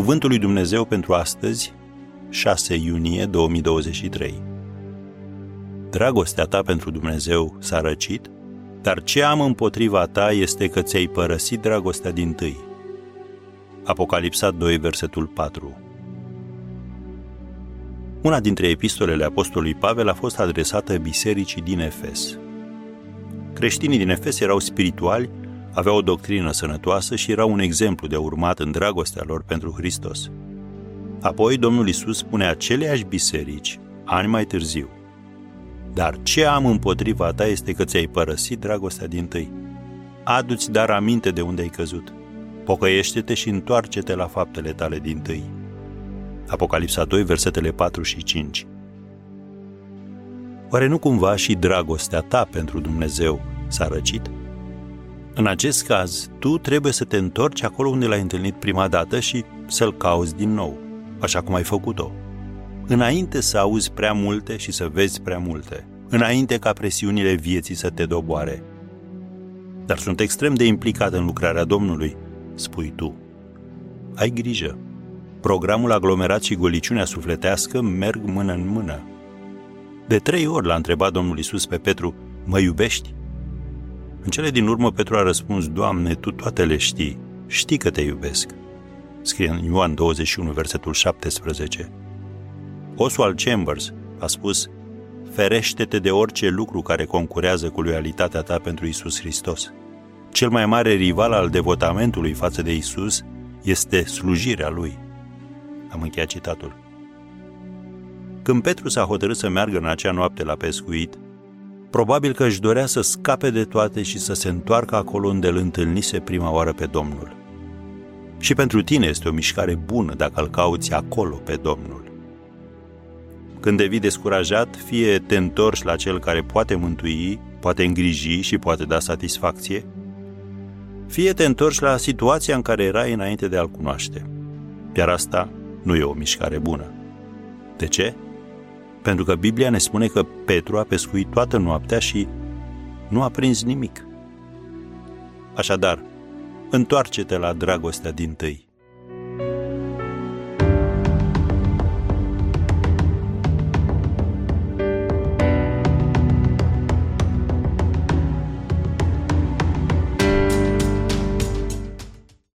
Cuvântul lui Dumnezeu pentru astăzi, 6 iunie 2023. Dragostea ta pentru Dumnezeu s-a răcit, dar ce am împotriva ta este că ți-ai părăsit dragostea dintâi. Apocalipsa 2, versetul 4. Una dintre epistolele apostolului Pavel a fost adresată bisericii din Efes. Creștinii din Efes erau spirituali, aveau o doctrină sănătoasă și erau un exemplu de urmat în dragostea lor pentru Hristos. Apoi Domnul Iisus spune aceleiași biserici, ani mai târziu: dar ce am împotriva ta este că ți-ai părăsit dragostea dintâi. Adu-ți dar aminte de unde ai căzut. Pocăiește-te și întoarce-te la faptele tale dintâi. Apocalipsa 2, versetele 4 și 5. Oare nu cumva și dragostea ta pentru Dumnezeu s-a răcit? În acest caz, tu trebuie să te întorci acolo unde l-ai întâlnit prima dată și să-l cauți din nou, așa cum ai făcut-o. Înainte să auzi prea multe și să vezi prea multe, înainte ca presiunile vieții să te doboare. Dar sunt extrem de implicat în lucrarea Domnului, spui tu. Ai grijă. Programul aglomerat și goliciunea sufletească merg mână în mână. De 3 ori l-a întrebat Domnul Iisus pe Petru: mă iubești? În cele din urmă Petru a răspuns: Doamne, Tu toate le știi, știi că te iubesc. Scrie în Ioan 21, versetul 17. Oswald Chambers a spus: ferește-te de orice lucru care concurează cu loialitatea ta pentru Iisus Hristos. Cel mai mare rival al devotamentului față de Iisus este slujirea Lui. Am încheiat citatul. Când Petru s-a hotărât să meargă în acea noapte la pescuit, probabil că își dorea să scape de toate și să se întoarcă acolo unde îl întâlnise prima oară pe Domnul. Și pentru tine este o mișcare bună dacă îl cauți acolo pe Domnul. Când devii descurajat, fie te întorci la Cel care poate mântui, poate îngriji și poate da satisfacție, fie te întorci la situația în care erai înainte de a-L cunoaște. Iar asta nu e o mișcare bună. De ce? Pentru că Biblia ne spune că Petru a pescuit toată noaptea și nu a prins nimic. Așadar, întoarce-te la dragostea dintâi.